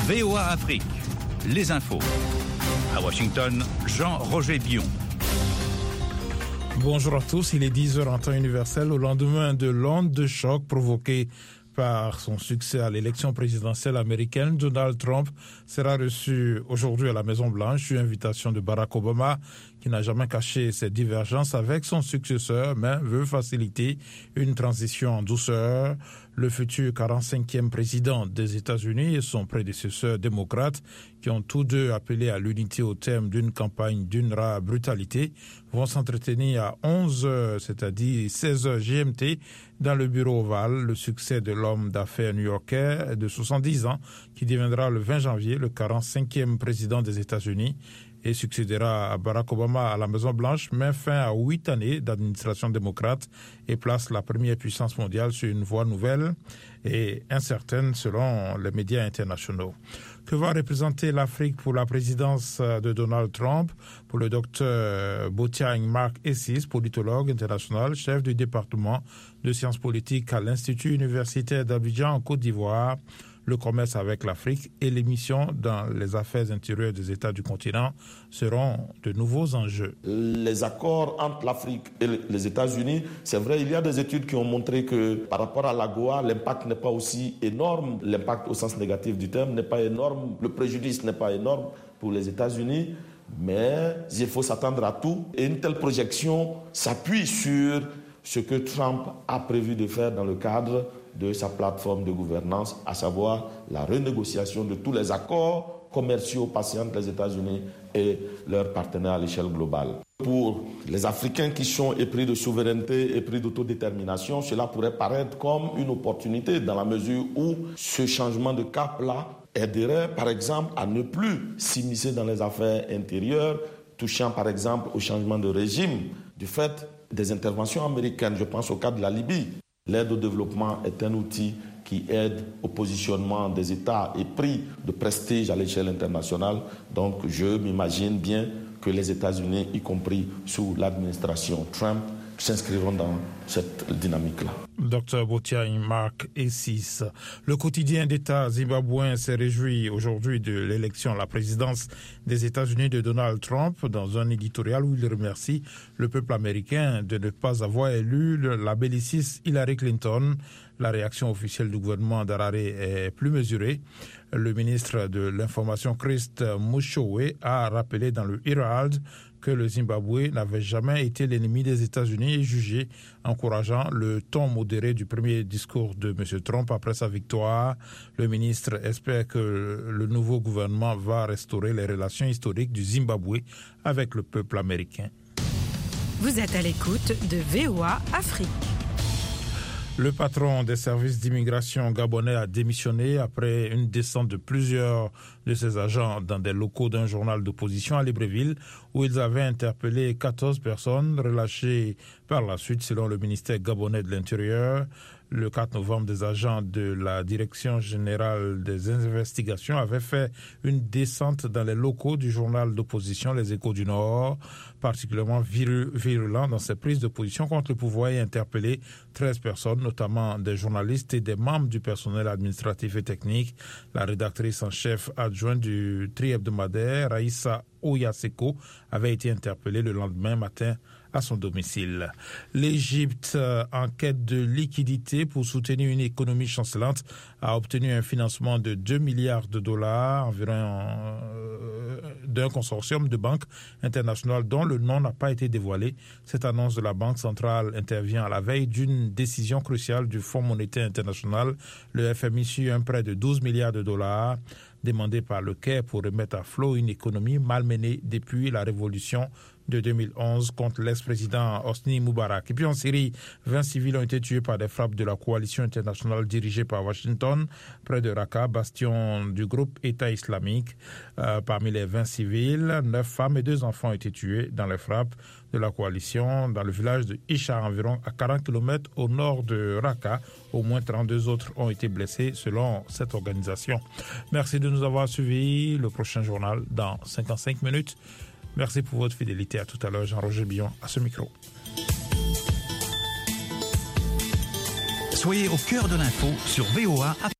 VOA Afrique, les infos. À Washington, Jean-Roger Bion. Bonjour à tous, il est 10h en temps universel au lendemain de l'onde de choc provoquée par son succès à l'élection présidentielle américaine. Donald Trump sera reçu aujourd'hui à la Maison-Blanche sur invitation de Barack Obama, qui n'a jamais caché ses divergences avec son successeur, mais veut faciliter une transition en douceur. Le futur 45e président des États-Unis et son prédécesseur démocrate, qui ont tous deux appelé à l'unité au terme d'une campagne d'une rare brutalité, vont s'entretenir à 11h, c'est-à-dire 16h GMT, dans le bureau ovale. Le succès de l'homme d'affaires new-yorkais de 70 ans, qui deviendra le 20 janvier le 45e président des États-Unis, et succédera à Barack Obama à la Maison-Blanche, met fin à 8 années d'administration démocrate et place la première puissance mondiale sur une voie nouvelle et incertaine selon les médias internationaux. Que va représenter l'Afrique pour la présidence de Donald Trump? Pour le docteur Botiang Mark Essis, politologue international, chef du département de sciences politiques à l'Institut universitaire d'Abidjan en Côte d'Ivoire, le commerce avec l'Afrique et les missions dans les affaires intérieures des États du continent seront de nouveaux enjeux. Les accords entre l'Afrique et les États-Unis, c'est vrai, il y a des études qui ont montré que par rapport à l'AGOA, l'impact n'est pas aussi énorme. L'impact au sens négatif du terme n'est pas énorme. Le préjudice n'est pas énorme pour les États-Unis. Mais il faut s'attendre à tout. Et une telle projection s'appuie sur ce que Trump a prévu de faire dans le cadre de sa plateforme de gouvernance, à savoir la renégociation de tous les accords commerciaux passés entre les États-Unis et leurs partenaires à l'échelle globale. Pour les Africains qui sont épris de souveraineté, épris d'autodétermination, cela pourrait paraître comme une opportunité dans la mesure où ce changement de cap-là aiderait par exemple à ne plus s'immiscer dans les affaires intérieures, touchant par exemple au changement de régime du fait des interventions américaines. Je pense au cas de la Libye. L'aide au développement est un outil qui aide au positionnement des États et prix de prestige à l'échelle internationale. Donc je m'imagine bien que les États-Unis, y compris sous l'administration Trump, s'inscriront dans cette dynamique-là. Dr Botiang Mark Essis. Le quotidien d'État zimbabwéen s'est réjoui aujourd'hui de l'élection à la présidence des États-Unis de Donald Trump dans un éditorial où il remercie le peuple américain de ne pas avoir élu la belliciste Hillary Clinton. La réaction officielle du gouvernement d'Harare est plus mesurée. Le ministre de l'Information Christ Mushowe a rappelé dans le Herald que le Zimbabwe n'avait jamais été l'ennemi des États-Unis et jugé encourageant le ton modéré du premier discours de M. Trump après sa victoire. Le ministre espère que le nouveau gouvernement va restaurer les relations historiques du Zimbabwe avec le peuple américain. Vous êtes à l'écoute de VOA Afrique. Le patron des services d'immigration gabonais a démissionné après une descente de plusieurs de ses agents dans des locaux d'un journal d'opposition à Libreville où ils avaient interpellé 14 personnes relâchées par la suite selon le ministère gabonais de l'Intérieur. Le 4 novembre, des agents de la Direction générale des investigations avaient fait une descente dans les locaux du journal d'opposition Les Échos du Nord, particulièrement virulent dans ses prises de position contre le pouvoir et interpellé 13 personnes, notamment des journalistes et des membres du personnel administratif et technique. La rédactrice en chef adjointe du tri-hebdomadaire, Raïssa Oyaseko, avait été interpellée le lendemain matin à son domicile. L'Égypte, en quête de liquidité pour soutenir une économie chancelante, a obtenu un financement de 2 milliards de dollars environ d'un consortium de banques internationales dont le nom n'a pas été dévoilé. Cette annonce de la Banque centrale intervient à la veille d'une décision cruciale du Fonds monétaire international. Le FMI suit un prêt de 12 milliards de dollars demandé par le Caire pour remettre à flot une économie malmenée depuis la révolution de 2011 contre l'ex-président Hosni Moubarak. Et puis en Syrie, 20 civils ont été tués par des frappes de la coalition internationale dirigée par Washington près de Raqqa, bastion du groupe État islamique. Parmi les 20 civils, 9 femmes et 2 enfants ont été tués dans les frappes de la coalition dans le village de Isha, environ à 40 km au nord de Raqqa. Au moins 32 autres ont été blessés selon cette organisation. Merci de nous avoir suivis. Le prochain journal dans 55 minutes. Merci pour votre fidélité. À tout à l'heure. Jean-Roger Bion à ce micro. Soyez au cœur de l'info sur VOA.